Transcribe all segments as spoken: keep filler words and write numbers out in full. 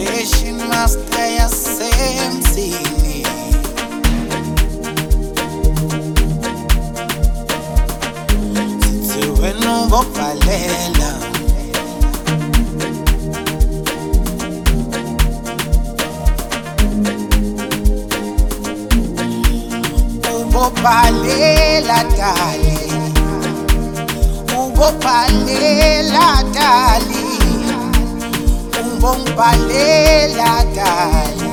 Station master yasemzini sithi wena ubobhalela ubobhalela dali ubobhalela dali ubongibhalela dali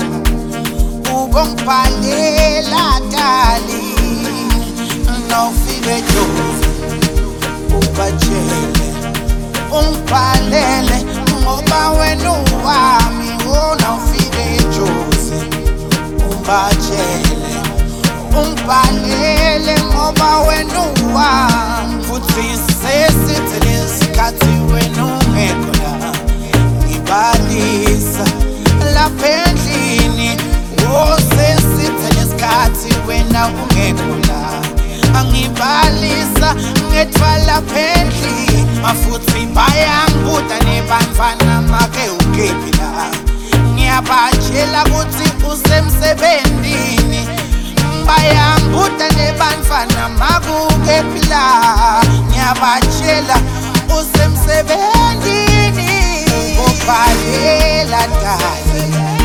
ubongibhalela dali nawufike Jozi ubatshele ungibhalele ngoba wena uwami nawufike Jozi ubatshele ungibhalele ngoba wena uwami futhi sesithi lesikhathi wena ungekho la ngibalisa lapha endlini osesithi lesikhathi wena ungekho la angibalisa ngethwala phendli mafuthi bayangibuda nebantwana make ukephi la ngiyabatshela ukuthi usemsebenzini bayangibuda nebantwana make ukephi la ngiyabatshela usemsebenzini ubobhalela dali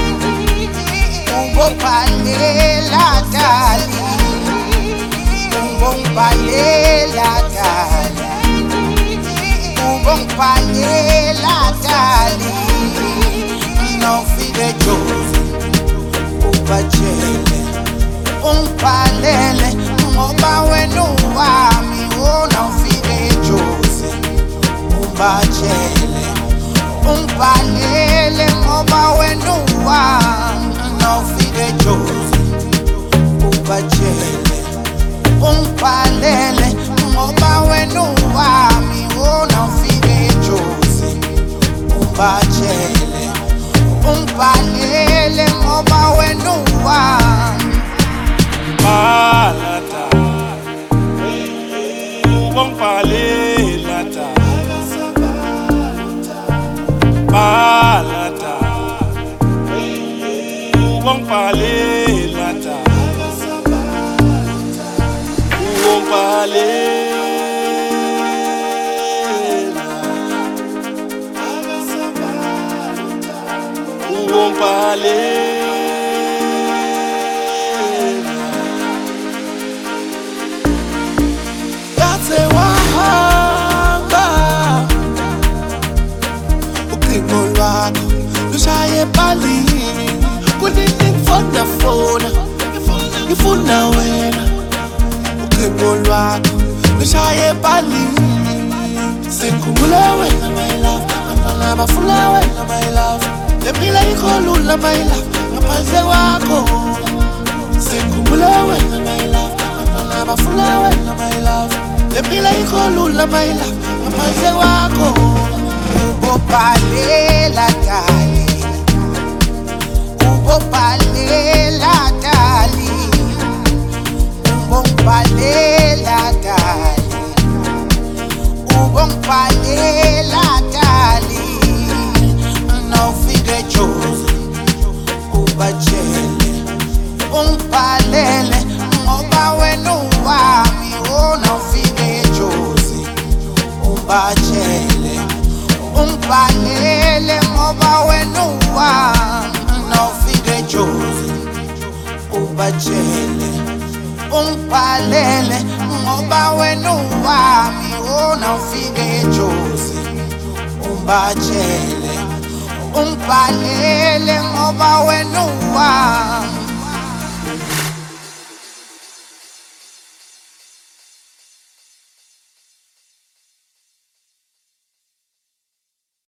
ubobhalela dali ubongibhalela dali ubongibhalela dali nawufike Jozi ubatshele ungibhalele ngoba wena uwami nawufike Jozi ubatshele ungibhalele ngoba wena uwami nawufike Jozi ubatshele ungibhalele ngoba wena uwami nawufike Jozi ubatshele ungibhalele ngoba wena uwami balata ubongibhalela balata ubongibhalela ubongibhalela ubongibhalela Kade wahamba ucingo lwakho lushaye ebhalini kunini ngifona fona ngifuna wena ucingo lwakho lushaye ebhalini sengikhumbule wena my love abantwana bafuna wena my love lempilo ayikho lula my love ngaphandle kwakho sengikhumbule wena my love abantwana bafuna wena my love lempilo ayikho lula my love ngaphandle kwakho ubobhalela dali ubobhalela dali ubongibhalela dali ubongibhalela dali nawufike Jozi ubatshele ungibhalele ngoba wena uwami nawufike Jozi ubatshele ungibhalele ngoba wena uwami nawufike Jozi ubatshele ungibhalele ngoba wena uwami nawufike Jozi ubatshele ungibhalele ngoba wena uwami